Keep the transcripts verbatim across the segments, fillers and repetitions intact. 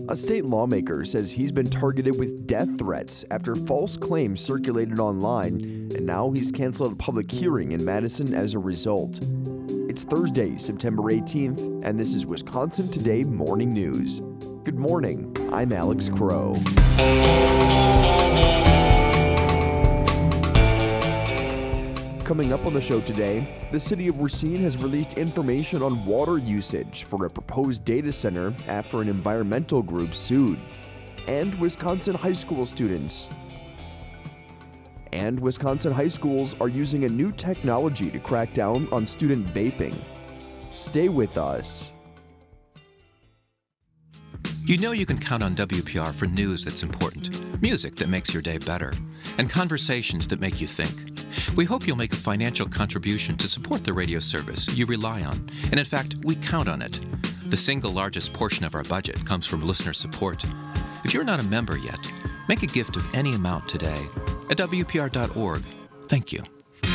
A state lawmaker says he's been targeted with death threats after false claims circulated online, and now he's canceled a public hearing in Madison as a result. It's Thursday, September eighteenth, and this is Wisconsin Today Morning News. Good morning, I'm Alex Crow. Coming up on the show today, the city of Racine has released information on water usage for a proposed data center after an environmental group sued. And Wisconsin high school students. And Wisconsin high schools are using a new technology to crack down on student vaping. Stay with us. You know you can count on W P R for news that's important, music that makes your day better, and conversations that make you think. We hope you'll make a financial contribution to support the radio service you rely on, and in fact, we count on it. The single largest portion of our budget comes from listener support. If you're not a member yet, make a gift of any amount today at W P R dot org. Thank you.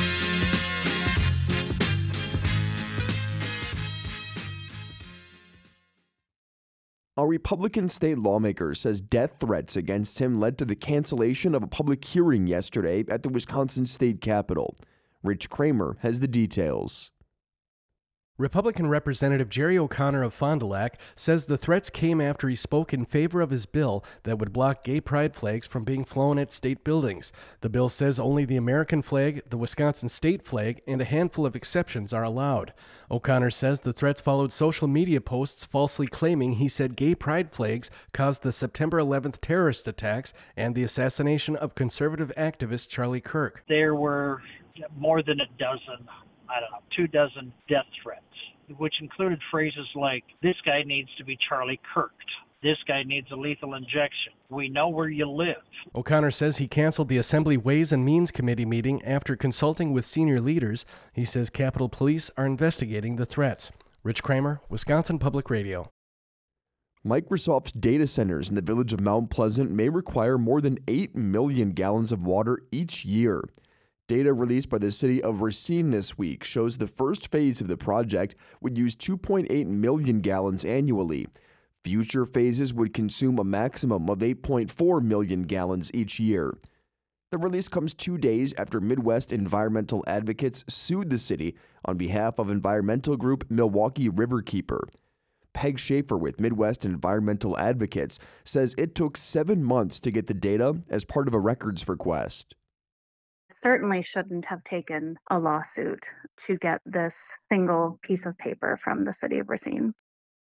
A Republican state lawmaker says death threats against him led to the cancellation of a public hearing yesterday at the Wisconsin State Capitol. Rich Kramer has the details. Republican Representative Jerry O'Connor of Fond du Lac says the threats came after he spoke in favor of his bill that would block gay pride flags from being flown at state buildings. The bill says only the American flag, the Wisconsin state flag, and a handful of exceptions are allowed. O'Connor says the threats followed social media posts falsely claiming he said gay pride flags caused the September eleventh terrorist attacks and the assassination of conservative activist Charlie Kirk. There were more than a dozen, I don't know, two dozen death threats, which included phrases like, this guy needs to be Charlie Kirked. This guy needs a lethal injection. We know where you live. O'Connor says he canceled the Assembly Ways and Means Committee meeting after consulting with senior leaders. He says Capitol Police are investigating the threats. Rich Kramer, Wisconsin Public Radio. Microsoft's data centers in the village of Mount Pleasant may require more than eight million gallons of water each year. Data released by the city of Racine this week shows the first phase of the project would use two point eight million gallons annually. Future phases would consume a maximum of eight point four million gallons each year. The release comes two days after Midwest environmental advocates sued the city on behalf of environmental group Milwaukee Riverkeeper. Peg Schaefer with Midwest Environmental Advocates says it took seven months to get the data as part of a records request. Certainly shouldn't have taken a lawsuit to get this single piece of paper from the city of Racine.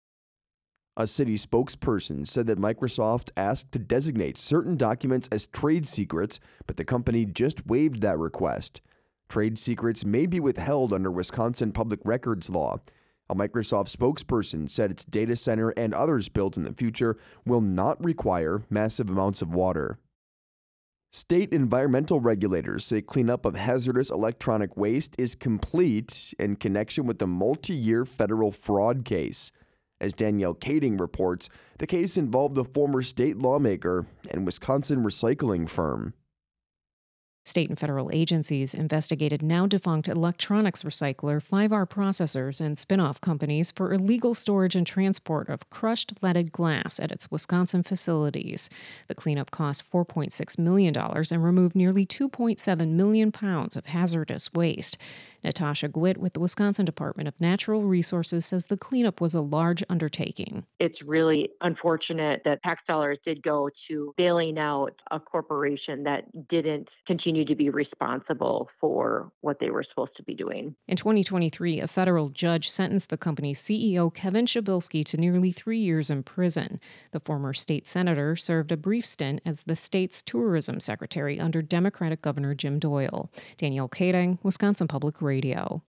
A city spokesperson said that Microsoft asked to designate certain documents as trade secrets, but the company just waived that request. Trade secrets may be withheld under Wisconsin public records law. A Microsoft spokesperson said its data center and others built in the future will not require massive amounts of water. State environmental regulators say cleanup of hazardous electronic waste is complete in connection with the multi-year federal fraud case. As Danielle Kading reports, the case involved a former state lawmaker and Wisconsin recycling firm. State and federal agencies investigated now-defunct electronics recycler five R Processors and spin-off companies for illegal storage and transport of crushed leaded glass at its Wisconsin facilities. The cleanup cost four point six million dollars and removed nearly two point seven million pounds of hazardous waste. Natasha Gwitt with the Wisconsin Department of Natural Resources says the cleanup was a large undertaking. It's really unfortunate that tax dollars did go to bailing out a corporation that didn't continue to be responsible for what they were supposed to be doing. In twenty twenty-three, a federal judge sentenced the company's C E O, Kevin Shabilsky, to nearly three years in prison. The former state senator served a brief stint as the state's tourism secretary under Democratic Governor Jim Doyle. Danielle Kading, Wisconsin Public Radio. Radio.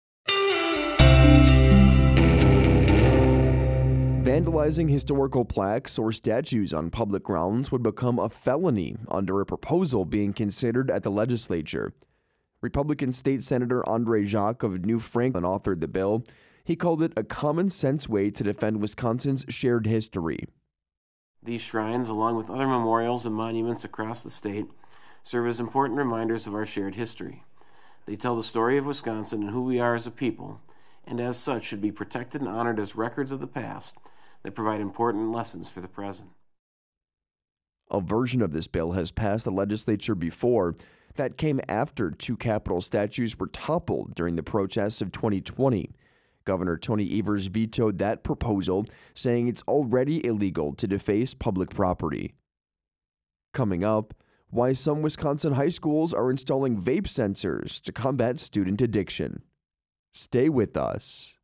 Vandalizing historical plaques or statues on public grounds would become a felony under a proposal being considered at the legislature. Republican State Senator Andre Jacques of New Franklin authored the bill. He called it a common-sense way to defend Wisconsin's shared history. These shrines, along with other memorials and monuments across the state, serve as important reminders of our shared history. They tell the story of Wisconsin and who we are as a people, and as such should be protected and honored as records of the past that provide important lessons for the present. A version of this bill has passed the legislature before. That came after two Capitol statues were toppled during the protests of twenty twenty. Governor Tony Evers vetoed that proposal, saying it's already illegal to deface public property. Coming up, why some Wisconsin high schools are installing vape sensors to combat student addiction. Stay with us.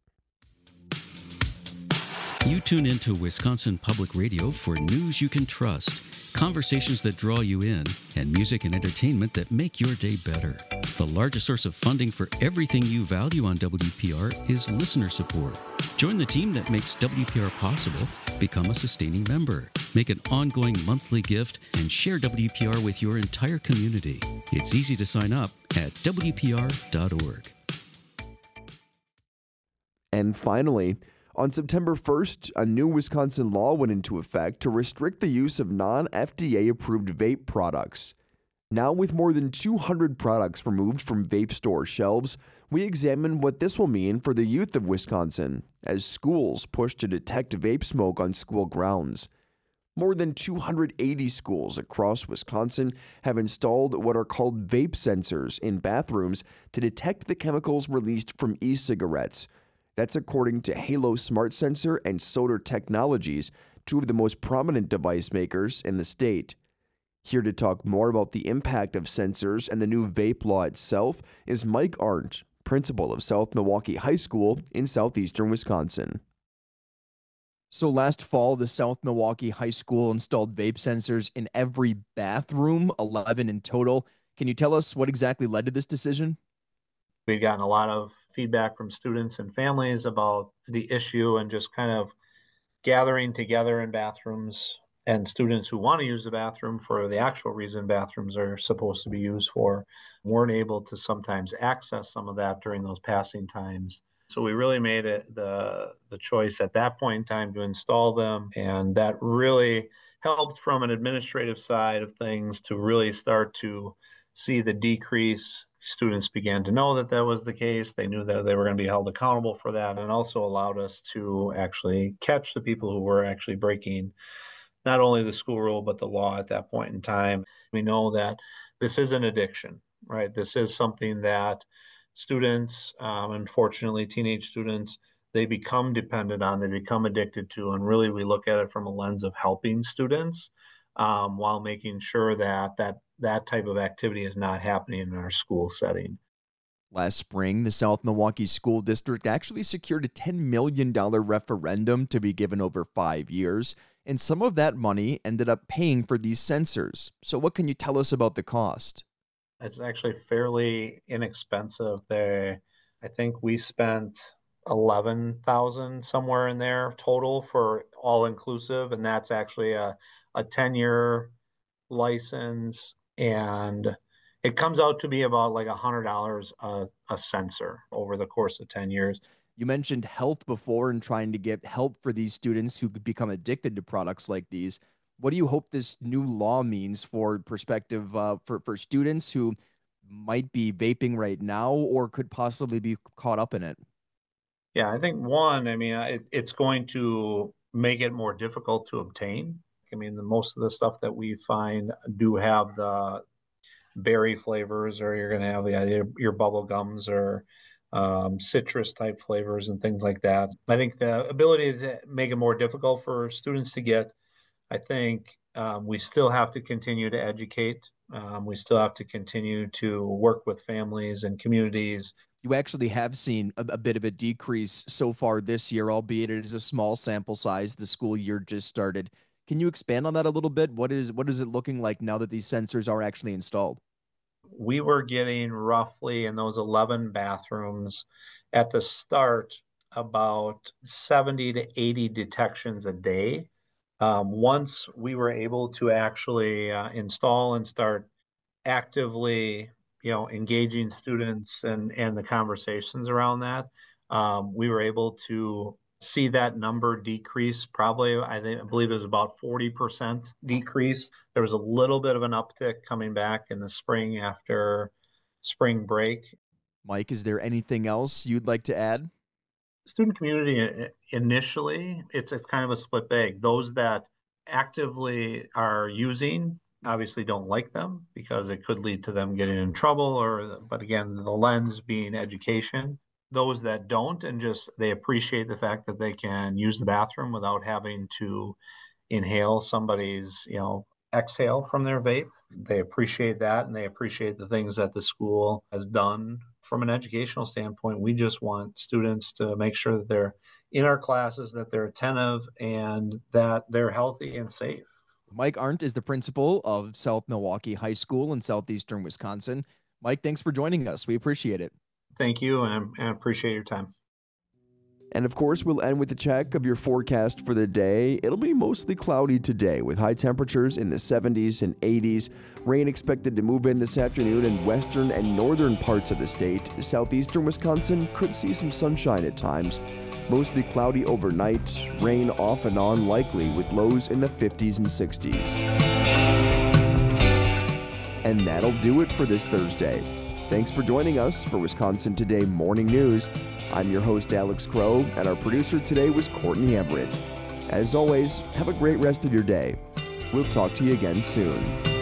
You tune into Wisconsin Public Radio for news you can trust, conversations that draw you in, and music and entertainment that make your day better. The largest source of funding for everything you value on W P R is listener support. Join the team that makes W P R possible. Become a sustaining member. Make an ongoing monthly gift and share W P R with your entire community. It's easy to sign up at W P R dot org. And finally, on September first, a new Wisconsin law went into effect to restrict the use of non-F D A-approved vape products. Now, with more than two hundred products removed from vape store shelves, we examine what this will mean for the youth of Wisconsin as schools push to detect vape smoke on school grounds. More than two hundred eighty schools across Wisconsin have installed what are called vape sensors in bathrooms to detect the chemicals released from e-cigarettes. That's according to Halo Smart Sensor and Soder Technologies, two of the most prominent device makers in the state. Here to talk more about the impact of sensors and the new vape law itself is Mike Arndt, principal of South Milwaukee High School in southeastern Wisconsin. So last fall, the South Milwaukee High School installed vape sensors in every bathroom, eleven in total. Can you tell us what exactly led to this decision? We've gotten a lot of feedback from students and families about the issue and just kind of gathering together in bathrooms, and students who want to use the bathroom for the actual reason bathrooms are supposed to be used for weren't able to sometimes access some of that during those passing times. So we really made it the the choice at that point in time to install them, and that really helped from an administrative side of things to really start to see the decrease. Students began to know that that was the case. They knew that they were going to be held accountable for that, and also allowed us to actually catch the people who were actually breaking not only the school rule, but the law at that point in time. We know that this is an addiction, right? This is something that students, um, unfortunately, teenage students, they become dependent on, they become addicted to, and really we look at it from a lens of helping students um, while making sure that that that type of activity is not happening in our school setting. Last spring, the South Milwaukee School District actually secured a ten million dollars referendum to be given over five years, and some of that money ended up paying for these sensors. So what can you tell us about the cost? It's actually fairly inexpensive. They, I think we spent eleven thousand dollars somewhere in there total for all inclusive, and that's actually a, a ten-year license, and it comes out to be about like one hundred dollars a, a sensor over the course of ten years. You mentioned health before and trying to get help for these students who could become addicted to products like these. What do you hope this new law means for perspective uh, for, for students who might be vaping right now or could possibly be caught up in it? Yeah, I think one, I mean, it, it's going to make it more difficult to obtain. I mean, the, most of the stuff that we find do have the berry flavors, or you're going to have yeah, your, your bubble gums or um, citrus type flavors and things like that. I think the ability to make it more difficult for students to get, I think um, we still have to continue to educate. Um, we still have to continue to work with families and communities. You actually have seen a, a bit of a decrease so far this year, albeit it is a small sample size. The school year just started. Can you expand on that a little bit? What is what is it looking like now that these sensors are actually installed? We were getting roughly in those eleven bathrooms at the start about seventy to eighty detections a day. Um, once we were able to actually uh, install and start actively, you know, engaging students and, and the conversations around that, um, we were able to see that number decrease. Probably, I think, I believe it was about forty percent decrease. There was a little bit of an uptick coming back in the spring after spring break. Mike, is there anything else you'd like to add? Student community initially, it's it's kind of a split bag. Those that actively are using obviously don't like them because it could lead to them getting in trouble, or but again, the lens being education. Those that don't and just they appreciate the fact that they can use the bathroom without having to inhale somebody's, you know, exhale from their vape. They appreciate that, and they appreciate the things that the school has done from an educational standpoint. We just want students to make sure that they're in our classes, that they're attentive, and that they're healthy and safe. Mike Arndt is the principal of South Milwaukee High School in southeastern Wisconsin. Mike, thanks for joining us. We appreciate it. Thank you, and I appreciate your time. And of course, we'll end with a check of your forecast for the day. It'll be mostly cloudy today with high temperatures in the seventies and eighties. Rain expected to move in this afternoon in western and northern parts of the state. Southeastern Wisconsin could see some sunshine at times. Mostly cloudy overnight, rain off and on likely with lows in the fifties and sixties. And that'll do it for this Thursday. Thanks for joining us for Wisconsin Today Morning News. I'm your host, Alex Crow, and our producer today was Courtney Everett. As always, have a great rest of your day. We'll talk to you again soon.